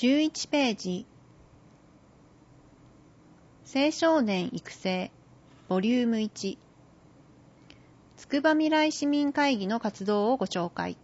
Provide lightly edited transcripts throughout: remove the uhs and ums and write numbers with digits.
11ページ、青少年育成ボリューム1、つくばみらい市民会議の活動をご紹介。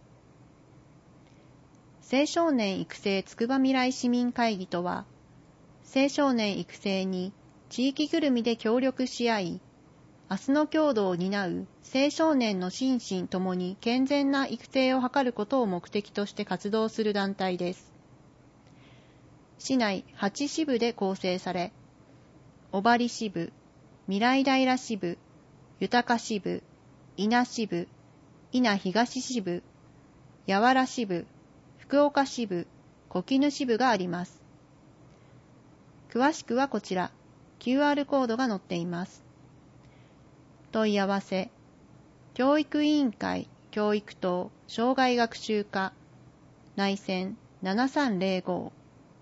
青少年育成つくばみらい市民会議とは、青少年育成に地域ぐるみで協力し合い、明日の郷土を担う青少年の心身ともに健全な育成を図ることを目的として活動する団体です。市内8支部で構成され、尾張支部、みらい平支部、豊支部、伊那支部、伊那東支部、八原支部、福岡支部、小絹支部があります。詳しくはこちら、QR コードが載っています。問い合わせ、教育委員会教育等障害学習課内線7305。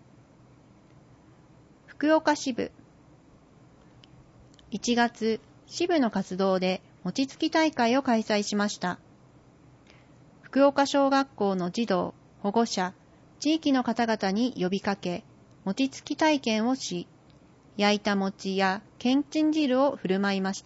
福岡支部、1月、支部の活動で餅つき大会を開催しました。福岡小学校の児童、保護者、地域の方々に呼びかけ、餅つき体験をし、焼いた餅やけんちん汁を振る舞いました。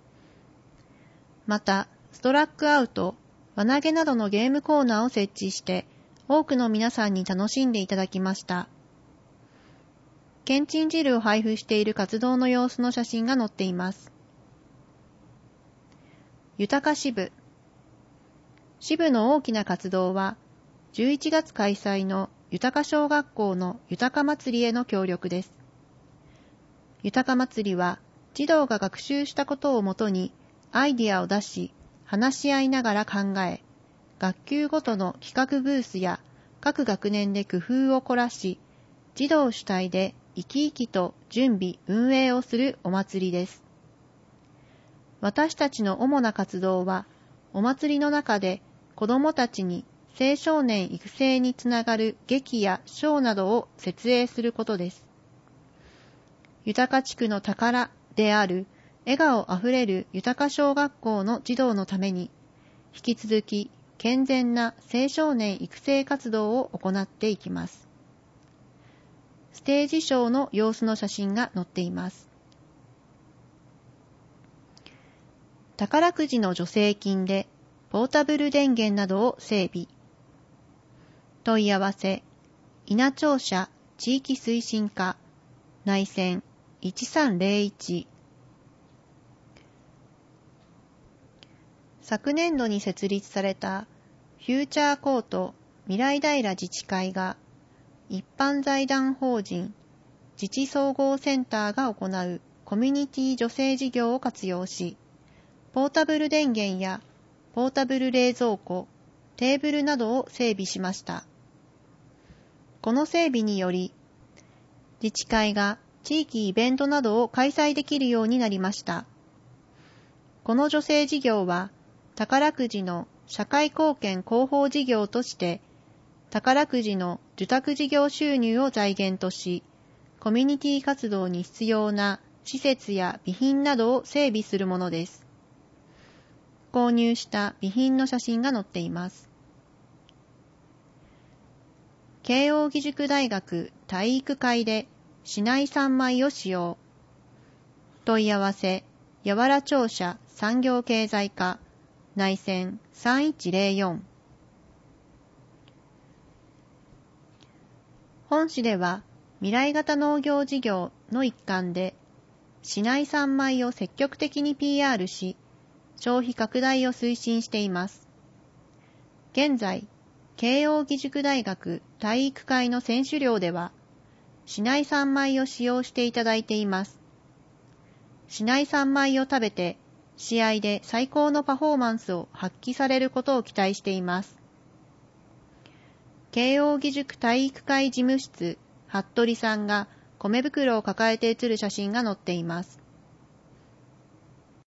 また、ストラックアウト、輪投げなどのゲームコーナーを設置して、多くの皆さんに楽しんでいただきました。けんちん汁を配布している活動の様子の写真が載っています。豊支部。支部の大きな活動は、11月開催の豊小学校の豊祭りへの協力です。豊祭りは、児童が学習したことをもとに、アイディアを出し、話し合いながら考え、学級ごとの企画ブースや各学年で工夫を凝らし、児童主体で生き生きと準備・運営をするお祭りです。私たちの主な活動は、お祭りの中で子どもたちに青少年育成につながる劇やショーなどを設営することです。豊地区の宝である笑顔あふれる豊小学校の児童のために、引き続き健全な青少年育成活動を行っていきます。ステージショーの様子の写真が載っています。宝くじの助成金でポータブル電源などを整備。問い合わせ、伊那庁舎地域推進課内線1301。昨年度に設立されたフューチャーコートみらい平自治会が一般財団法人自治総合センターが行うコミュニティ助成事業を活用し、ポータブル電源やポータブル冷蔵庫、テーブルなどを整備しました。この整備により、自治会が地域イベントなどを開催できるようになりました。この助成事業は、宝くじの社会貢献広報事業として、宝くじの受託事業収入を財源とし、コミュニティ活動に必要な施設や備品などを整備するものです。購入した備品の写真が載っています。慶應義塾大学体育会で市内3枚を使用。問い合わせ、八原庁舎産業経済課内線3104。本市では未来型農業事業の一環で市内3枚を積極的に PR し、消費拡大を推進しています。現在、慶應義塾大学体育会の選手寮では、市内3枚を使用していただいています。市内3枚を食べて、試合で最高のパフォーマンスを発揮されることを期待しています。慶應義塾体育会事務室、服部さんが米袋を抱えて写る写真が載っています。